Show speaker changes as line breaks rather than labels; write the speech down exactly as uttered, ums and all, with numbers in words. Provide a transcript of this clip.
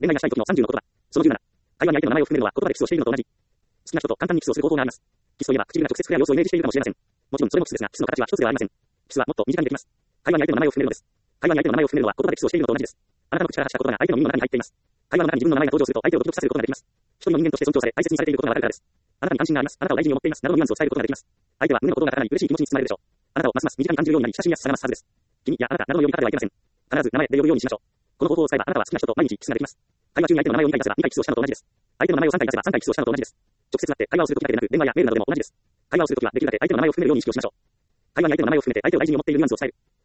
恋愛がしたい時のさんじゅうの言葉。そのじゅうなな。会話に相手の名前を含めるのは言葉でキスをしているのと同じ。好きな人と簡単にキスをする方法があります。キスといえば唇が直接触れ合う様子をイメージしているかもしれません。もちろんそれもキスですが、キスの形は一つではありません。キスはもっと身近にできます。会話に相手の名前を含めるのです。会話に相手の名前を含めるのは言葉でキスをしているのと同じです。あなたの口から発した言葉が相手の耳の中に入っています。会話の中に自分の名前が登場すると相手をドキドキさせることができます。一人の人間として尊重され大切にされていることがわかるからです。あなたに関心があります。あなたを大事に思っています。などのニュアンスを伝えることができます。相手は胸のことが高らに嬉しい気持ちに包まれるでしょう。あなたをますます身近に感じるようになり親しみやすさが増すはずです。君やあなたなどの呼び方ではいけません。必ず名前で呼ぶようにしましょう。この方法を使えばあなたは好きな人と毎日キスができます。会話中に相手の名前をにかい出せばにかいキスをしたのと同じです。相手の名前をさんかい出せばさんかいキスをしたのと同じです。直接会って会話をするときだけでなく電話やメールなどでも同じです。会話をするときはできるだけ相手の名前を含めるように意識をしましょう。会話に相手の名前を含めて相手を大事に思っているニュアンスを伝える。